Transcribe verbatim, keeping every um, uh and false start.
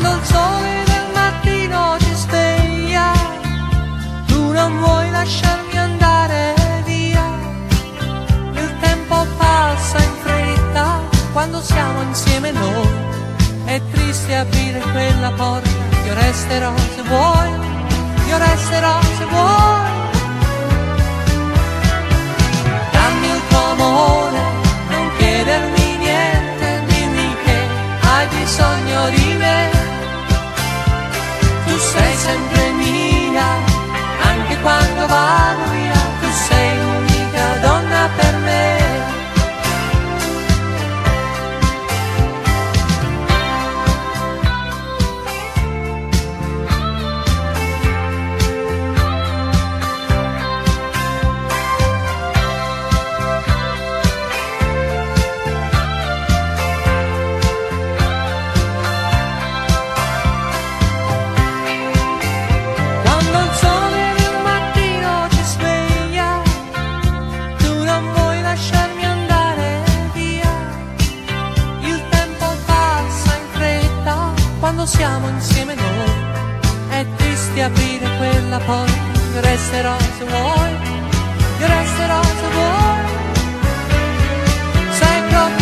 Quando il sole del mattino ci sveglia, tu non vuoi lasciarmi andare via. Il tempo passa in fretta quando siamo insieme noi. È triste aprire quella porta, io resterò se vuoi, io resterò se vuoi. Dammi il tuo amore, non chiedermi niente, dimmi che hai bisogno di me. Tu sei sempre mia, anche quando vado via, tu sei l'unica donna per me. Quando siamo insieme noi, è triste aprire quella porta, io resterò se vuoi, io resterò se vuoi. Sei proprio